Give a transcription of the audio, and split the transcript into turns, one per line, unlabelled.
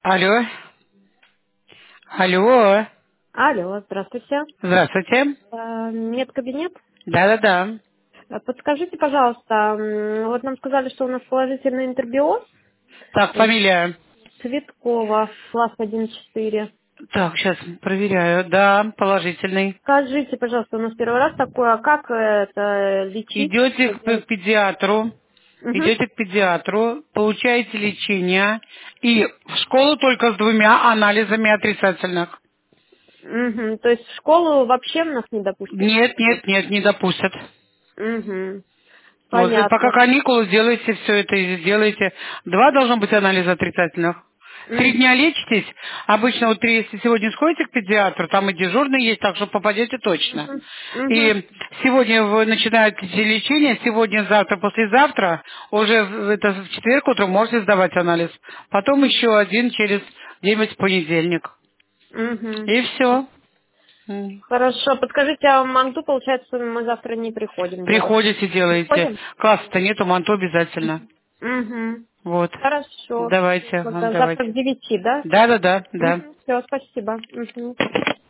Алло. Алло.
Алло, здравствуйте.
Здравствуйте.
Медкабинет.
Да-да-да.
Подскажите, пожалуйста, вот нам сказали, что у нас положительный интербиоз.
Так, фамилия.
Цветкова, класс 1-4.
Так, сейчас проверяю. Да, положительный.
Скажите, пожалуйста, у нас первый раз такое, а как это лечить?
Идете
Что
к
делать?
педиатру.
Угу.
Идете к педиатру, получаете лечение. И в школу только с двумя анализами отрицательных.
Угу. То есть в школу вообще нас не допустят?
Нет, нет, нет, не допустят.
Угу.
Вот, пока
Понятно.
каникулы сделайте все это и сделайте. Два должно быть анализа отрицательных. 3 дня
Угу.
лечитесь. Обычно вот если сегодня сходите к педиатру, там и дежурный есть, так что попадете точно.
Угу. Угу.
И сегодня вы начинаете лечение, сегодня, завтра, послезавтра, уже в четверг утром можете сдавать анализ. Потом еще один через день в понедельник.
Угу.
И все.
Хорошо, подскажите, а в Манту, получается, мы завтра не приходим делать?
Приходите, делаете.
Приходим?
Класса-то нету, манту обязательно.
Угу.
Вот.
Хорошо.
Давайте,
Тогда завтра к
давайте.
9, да?
Да, да, да, да.
Угу. Все, спасибо. Угу.